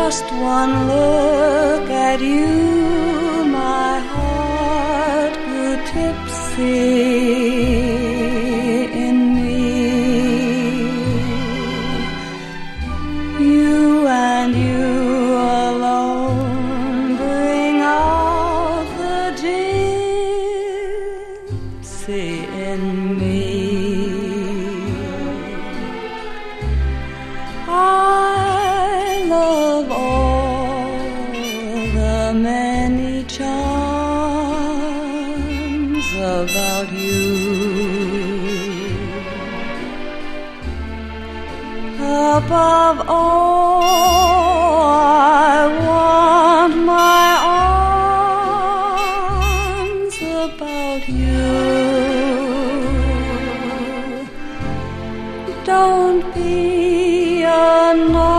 Just one look at you, my heart grew tipsy in me. You and you alone bring out the gypsy in me. I love all the many charms about you. Above all, I want my arms about you. Don't be another